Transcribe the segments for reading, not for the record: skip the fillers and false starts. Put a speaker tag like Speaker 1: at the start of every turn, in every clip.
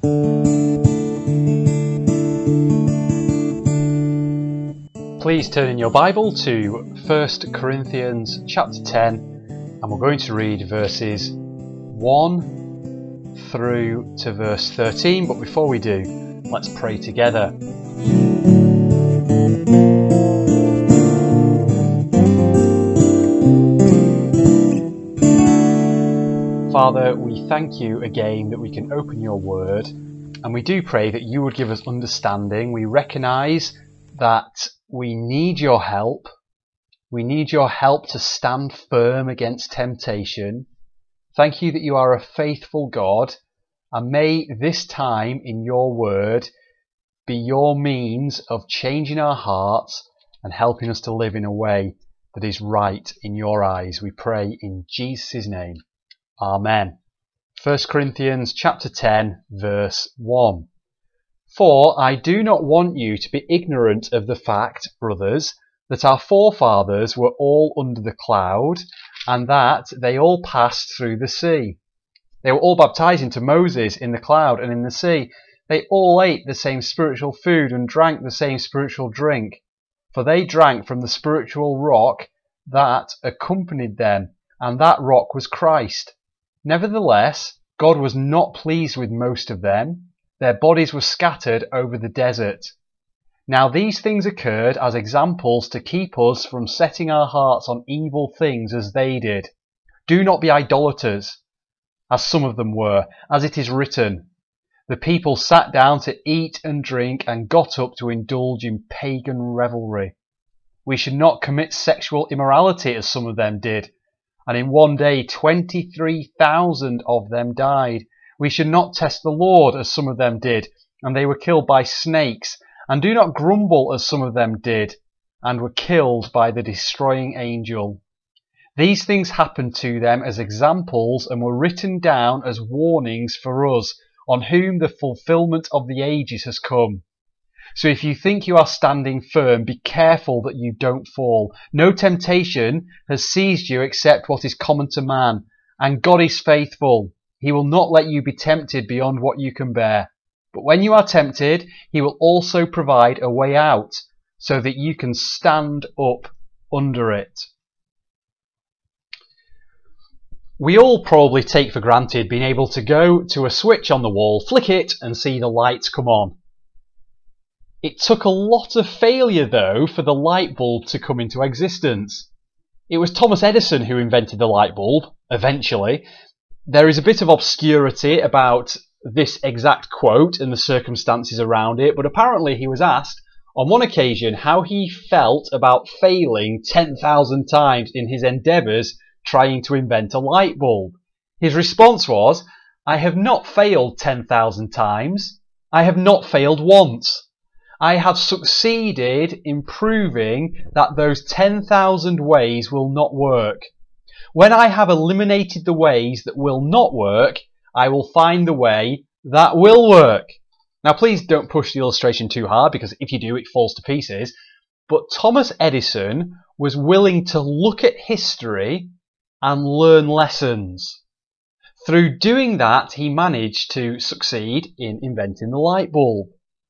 Speaker 1: Please turn in your Bible to 1 Corinthians chapter 10, and we're going to read verses 1 through to verse 13. But before we do, let's pray together. Father, we thank you again that we can open your word, and we do pray that you would give us understanding. We recognise that we need your help. We need your help to stand firm against temptation. Thank you that you are a faithful God, and may this time in your word be your means of changing our hearts and helping us to live in a way that is right in your eyes. We pray in Jesus' name. Amen. 1 Corinthians chapter 10 verse 1. For I do not want you to be ignorant of the fact, brothers, that our forefathers were all under the cloud, and that they all passed through the sea. They were all baptized into Moses in the cloud and in the sea. They all ate the same spiritual food and drank the same spiritual drink, for they drank from the spiritual rock that accompanied them, and that rock was Christ. Nevertheless, God was not pleased with most of them. Their bodies were scattered over the desert. Now these things occurred as examples to keep us from setting our hearts on evil things as they did. Do not be idolaters, as some of them were, as it is written, the people sat down to eat and drink and got up to indulge in pagan revelry. We should not commit sexual immorality as some of them did, and in one day 23,000 of them died. We should not test the Lord as some of them did, and they were killed by snakes. And do not grumble as some of them did, and were killed by the destroying angel. These things happened to them as examples and were written down as warnings for us, on whom the fulfillment of the ages has come. So if you think you are standing firm, be careful that you don't fall. No temptation has seized you except what is common to man, and God is faithful. He will not let you be tempted beyond what you can bear. But when you are tempted, he will also provide a way out, so that you can stand up under it. We all probably take for granted being able to go to a switch on the wall, flick it, and see the lights come on. It took a lot of failure, though, for the light bulb to come into existence. It was Thomas Edison who invented the light bulb, eventually. There is a bit of obscurity about this exact quote and the circumstances around it, but apparently he was asked on one occasion how he felt about failing 10,000 times in his endeavours trying to invent a light bulb. His response was, I have not failed 10,000 times. I have not failed once. I have succeeded in proving that those 10,000 ways will not work. When I have eliminated the ways that will not work, I will find the way that will work. Now please don't push the illustration too hard, because if you do, it falls to pieces. But Thomas Edison was willing to look at history and learn lessons. Through doing that, he managed to succeed in inventing the light bulb.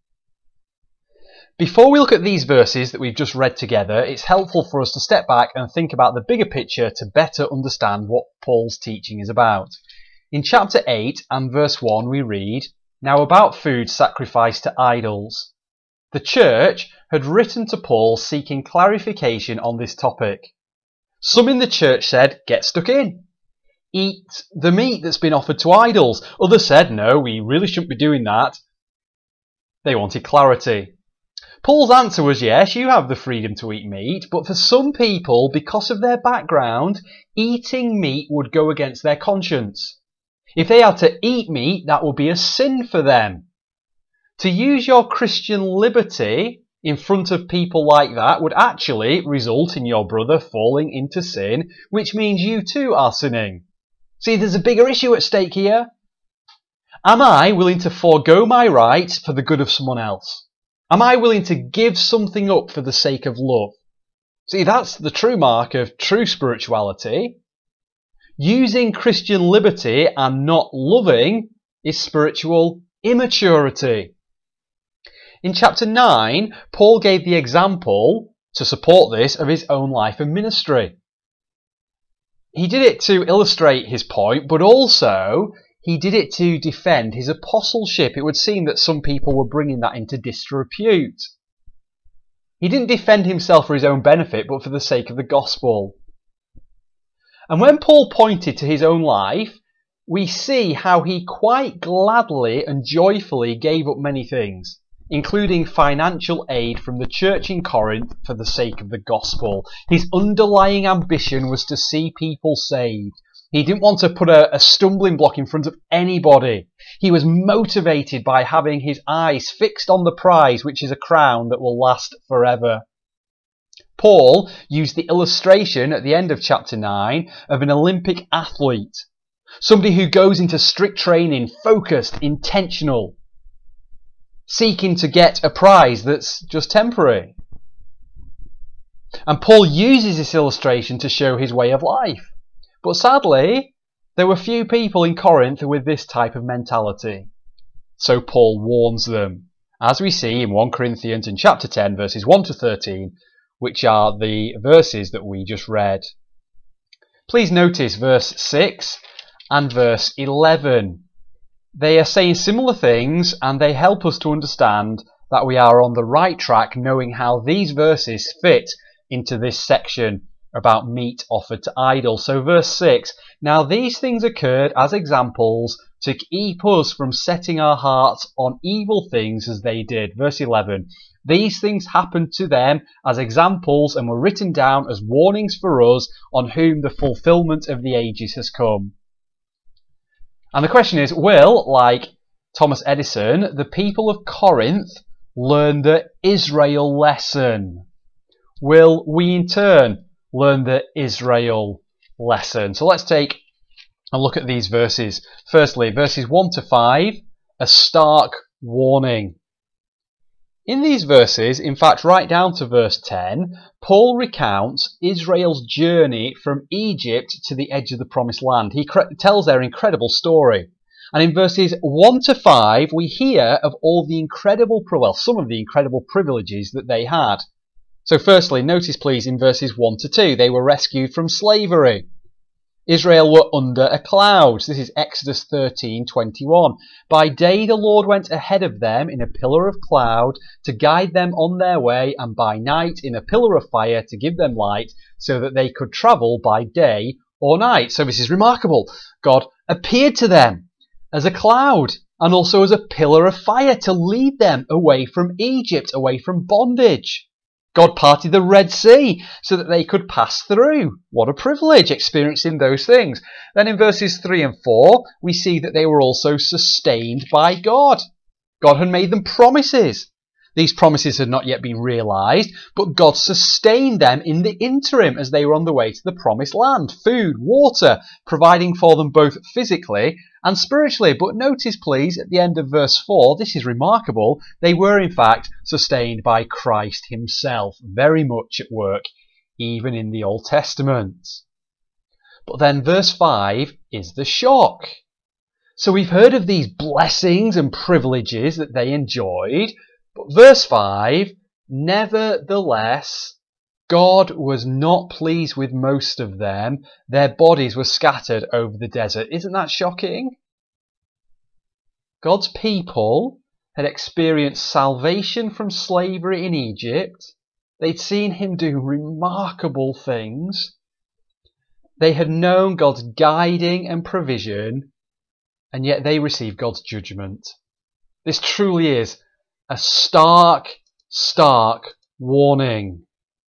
Speaker 1: Before we look at these verses that we've just read together, it's helpful for us to step back and think about the bigger picture to better understand what Paul's teaching is about. In chapter 8 and verse 1 we read, Now about food sacrificed to idols. The church had written to Paul seeking clarification on this topic. Some in the church said, get stuck in. Eat the meat that's been offered to idols. Others said, no, we really shouldn't be doing that. They wanted clarity. Paul's answer was, yes, you have the freedom to eat meat, but for some people, because of their background, eating meat would go against their conscience. If they had to eat meat, that would be a sin for them. To use your Christian liberty in front of people like that would actually result in your brother falling into sin, which means you too are sinning. See, there's a bigger issue at stake here. Am I willing to forego my rights for the good of someone else? Am I willing to give something up for the sake of love? See, that's the true mark of true spirituality. Using Christian liberty and not loving is spiritual immaturity. In chapter 9, Paul gave the example, to support this, of his own life and ministry. He did it to illustrate his point, but also he did it to defend his apostleship. It would seem that some people were bringing that into disrepute. He didn't defend himself for his own benefit, but for the sake of the gospel. And when Paul pointed to his own life, we see how he quite gladly and joyfully gave up many things, including financial aid from the church in Corinth for the sake of the gospel. His underlying ambition was to see people saved. He didn't want to put a stumbling block in front of anybody. He was motivated by having his eyes fixed on the prize, which is a crown that will last forever. Paul used the illustration at the end of chapter 9 of an Olympic athlete, somebody who goes into strict training, focused, intentional, seeking to get a prize that's just temporary. And Paul uses this illustration to show his way of life. But sadly, there were few people in Corinth with this type of mentality. So Paul warns them, as we see in 1 Corinthians in chapter 10, verses 1 to 13, which are the verses that we just read. Please notice verse 6 and verse 11. They are saying similar things, and they help us to understand that we are on the right track, knowing how these verses fit into this section about meat offered to idols. So verse 6, now these things occurred as examples to keep us from setting our hearts on evil things as they did. Verse 11, these things happened to them as examples and were written down as warnings for us on whom the fulfillment of the ages has come. And the question is, will, like Thomas Edison, the people of Corinth learn the Israel lesson? Will we in turn learn the Israel lesson? So let's take a look at these verses. Firstly, verses 1 to 5, a stark warning. In these verses, in fact right down to verse 10, Paul recounts Israel's journey from Egypt to the edge of the promised land. He tells their incredible story. And in verses 1 to 5, we hear of all the some of the incredible privileges that they had. So firstly, notice please in verses 1 to 2, they were rescued from slavery. Israel were under a cloud. This is Exodus 13:21. By day the Lord went ahead of them in a pillar of cloud to guide them on their way, and by night in a pillar of fire to give them light, so that they could travel by day or night. So this is remarkable. God appeared to them as a cloud and also as a pillar of fire to lead them away from Egypt, away from bondage. God parted the Red Sea so that they could pass through. What a privilege, experiencing those things. Then in verses 3 and 4, we see that they were also sustained by God. God had made them promises. These promises had not yet been realised, but God sustained them in the interim as they were on the way to the promised land. Food, water, providing for them both physically and spiritually. But notice please at the end of verse 4, this is remarkable, they were in fact sustained by Christ himself, very much at work, even in the Old Testament. But then verse 5 is the shock. So we've heard of these blessings and privileges that they enjoyed, but verse 5, nevertheless, God was not pleased with most of them. Their bodies were scattered over the desert. Isn't that shocking? God's people had experienced salvation from slavery in Egypt. They'd seen him do remarkable things. They had known God's guiding and provision, and yet they received God's judgment. This truly is a stark warning.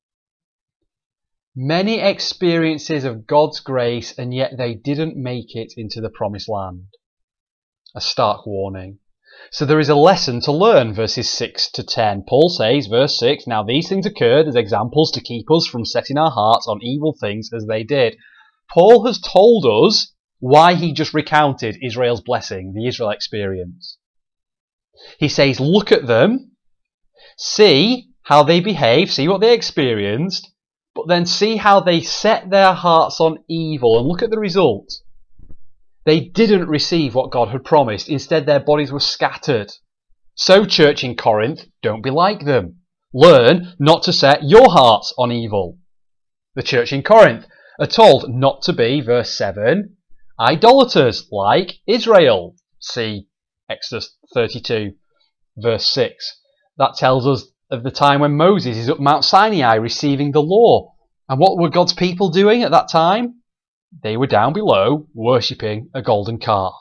Speaker 1: Many experiences of God's grace, and yet they didn't make it into the promised land. A stark warning. So there is a lesson to learn, verses 6 to 10. Paul says, verse 6, now these things occurred as examples to keep us from setting our hearts on evil things as they did. Paul has told us why he just recounted Israel's blessing, the Israel experience. He says, look at them, see how they behave, see what they experienced, but then see how they set their hearts on evil and look at the result. They didn't receive what God had promised. Instead, their bodies were scattered. So, church in Corinth, don't be like them. Learn not to set your hearts on evil. The church in Corinth are told not to be, verse 7, idolaters like Israel. See Exodus 32, verse 6. That tells us of the time when Moses is up Mount Sinai receiving the law. And what were God's people doing at that time? They were down below worshipping a golden calf.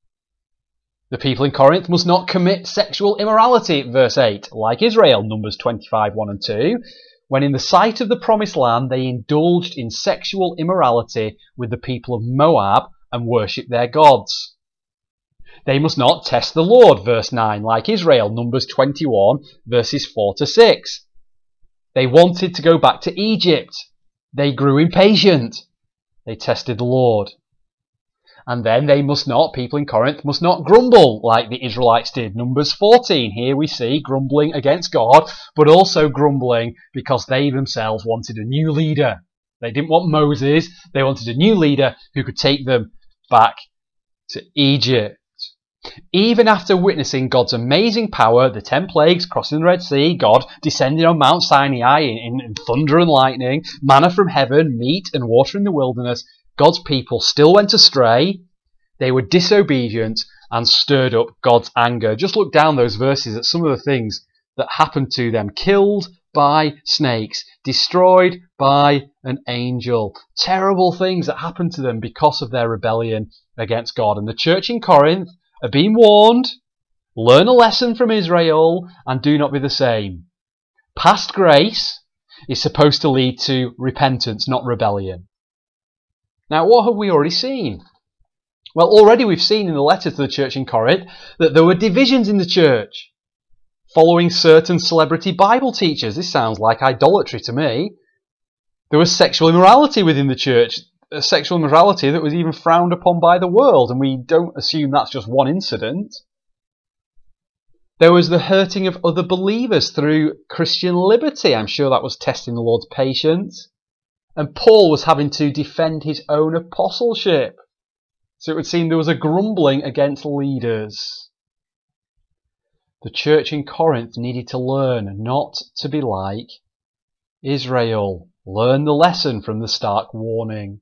Speaker 1: The people in Corinth must not commit sexual immorality, verse 8, like Israel, Numbers 25, 1 and 2, when in the sight of the promised land they indulged in sexual immorality with the people of Moab and worshipped their gods. They must not test the Lord, verse 9, like Israel, Numbers 21, verses 4 to 6. They wanted to go back to Egypt. They grew impatient. They tested the Lord. And then they must not, people in Corinth, must not grumble like the Israelites did. Numbers 14, here we see grumbling against God, but also grumbling because they themselves wanted a new leader. They didn't want Moses, they wanted a new leader who could take them back to Egypt. Even after witnessing God's amazing power, the 10 plagues, crossing the Red Sea, God descending on Mount Sinai in thunder and lightning, manna from heaven, meat and water in the wilderness, God's people still went astray. They were disobedient and stirred up God's anger. Just look down those verses at some of the things that happened to them. Killed by snakes, destroyed by an angel. Terrible things that happened to them because of their rebellion against God. And the church in Corinth are being warned, learn a lesson from Israel and do not be the same. Past grace is supposed to lead to repentance, not rebellion. Now, what have we already seen? Well, already we've seen in the letter to the church in Corinth that there were divisions in the church following certain celebrity Bible teachers. This sounds like idolatry to me. There was sexual immorality within the church, a sexual immorality that was even frowned upon by the world, and we don't assume that's just one incident. There was the hurting of other believers through Christian liberty. I'm sure that was testing the Lord's patience. And Paul was having to defend his own apostleship. So it would seem there was a grumbling against leaders. The church in Corinth needed to learn not to be like Israel. Learn the lesson from the stark warning.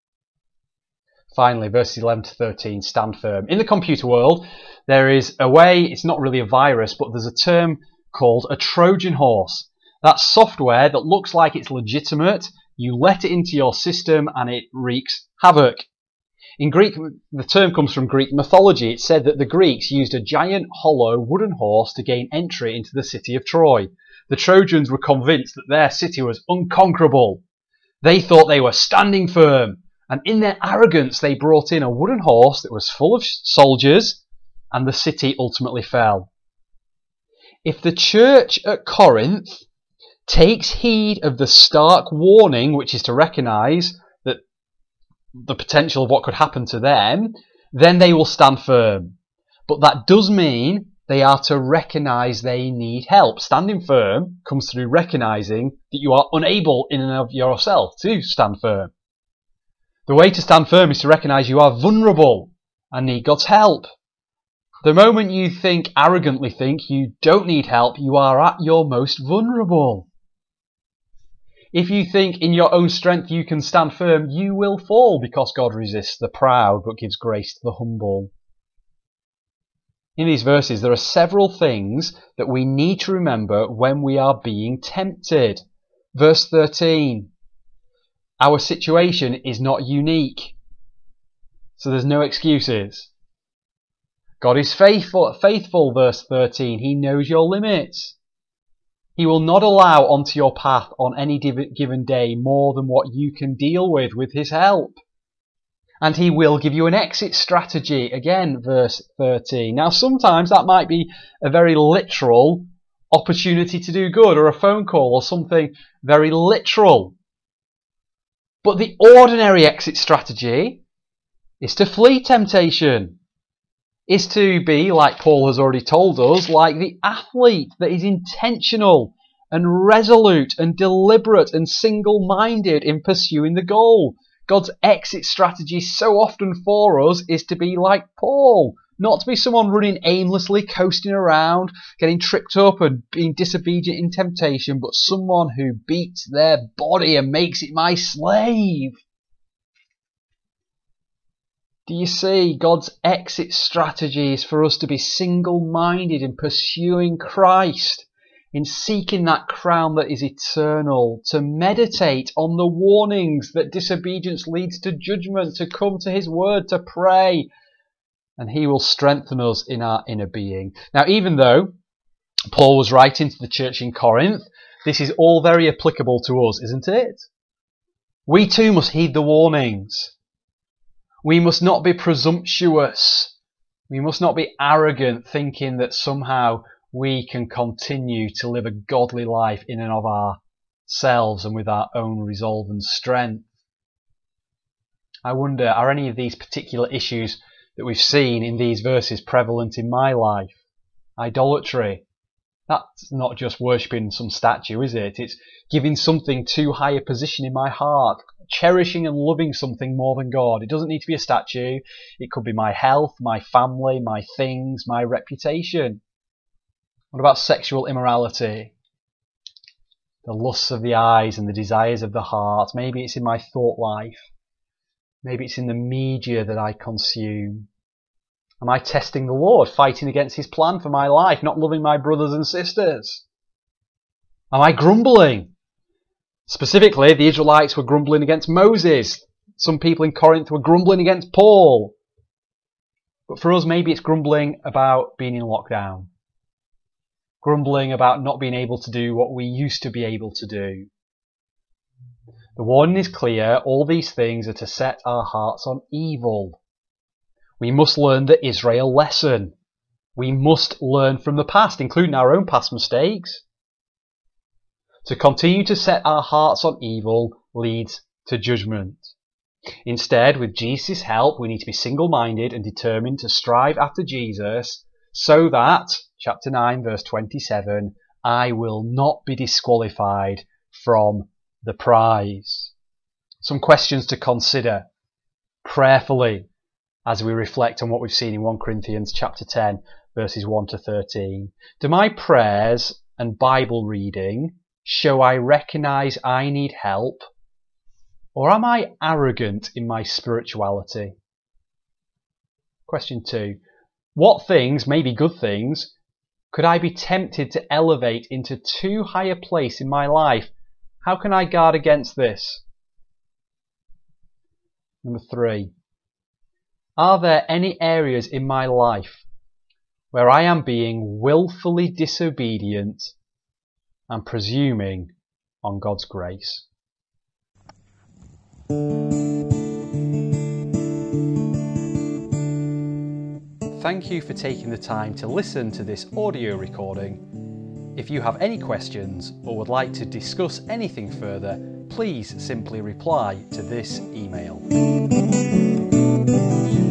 Speaker 1: Finally, verses 11 to 13, stand firm. In the computer world, there is a way, it's not really a virus, but there's a term called a Trojan horse. That's software that looks like it's legitimate. You let it into your system and it wreaks havoc. In Greek, the term comes from Greek mythology. It said that the Greeks used a giant hollow wooden horse to gain entry into the city of Troy. The Trojans were convinced that their city was unconquerable. They thought they were standing firm, and in their arrogance they brought in a wooden horse that was full of soldiers, and the city ultimately fell. If the church at Corinth takes heed of the stark warning, which is to recognise that the potential of what could happen to them, then they will stand firm. But that does mean they are to recognise they need help. Standing firm comes through recognising that you are unable in and of yourself to stand firm. The way to stand firm is to recognise you are vulnerable and need God's help. The moment you arrogantly think you don't need help, you are at your most vulnerable. If you think in your own strength you can stand firm, you will fall, because God resists the proud but gives grace to the humble. In these verses, there are several things that we need to remember when we are being tempted. Verse 13. Our situation is not unique, so there's no excuses. God is faithful, verse 13. He knows your limits. He will not allow onto your path on any given day more than what you can deal with his help. And he will give you an exit strategy. Again, verse 13. Now, sometimes that might be a very literal opportunity to do good, or a phone call, or something very literal. But the ordinary exit strategy is to flee temptation. Is to be, like Paul has already told us, like the athlete that is intentional and resolute and deliberate and single-minded in pursuing the goal. God's exit strategy so often for us is to be like Paul. Not to be someone running aimlessly, coasting around, getting tripped up and being disobedient in temptation, but someone who beats their body and makes it my slave. Do you see? God's exit strategy is for us to be single-minded in pursuing Christ, in seeking that crown that is eternal, to meditate on the warnings that disobedience leads to judgment, to come to his word, to pray, and he will strengthen us in our inner being. Now, even though Paul was writing to the church in Corinth, this is all very applicable to us, isn't it? We too must heed the warnings. We must not be presumptuous. We must not be arrogant, thinking that somehow we can continue to live a godly life in and of ourselves and with our own resolve and strength. I wonder, are any of these particular issues that we've seen in these verses prevalent in my life? Idolatry. That's not just worshipping some statue, is it? It's giving something too high a position in my heart, cherishing and loving something more than God. It doesn't need to be a statue. It could be my health, my family, my things, my reputation. What about sexual immorality? The lusts of the eyes and the desires of the heart. Maybe it's in my thought life. Maybe it's in the media that I consume. Am I testing the Lord, fighting against his plan for my life, not loving my brothers and sisters? Am I grumbling? Specifically, the Israelites were grumbling against Moses. Some people in Corinth were grumbling against Paul. But for us, maybe it's grumbling about being in lockdown. Grumbling about not being able to do what we used to be able to do. The warning is clear. All these things are to set our hearts on evil. We must learn the Israel lesson. We must learn from the past, including our own past mistakes. To continue to set our hearts on evil leads to judgment. Instead, with Jesus' help, we need to be single-minded and determined to strive after Jesus so that, chapter 9, verse 27, I will not be disqualified from the prize. Some questions to consider prayerfully as we reflect on what we've seen in 1 Corinthians chapter 10, verses 1 to 13. Do my prayers and Bible reading show I recognise I need help? Or am I arrogant in my spirituality? Question 2. What things, maybe good things, could I be tempted to elevate into too high a place in my life? How can I guard against this? Number 3. Are there any areas in my life where I am being willfully disobedient and presuming on God's grace? Thank you for taking the time to listen to this audio recording. If you have any questions or would like to discuss anything further, please simply reply to this email.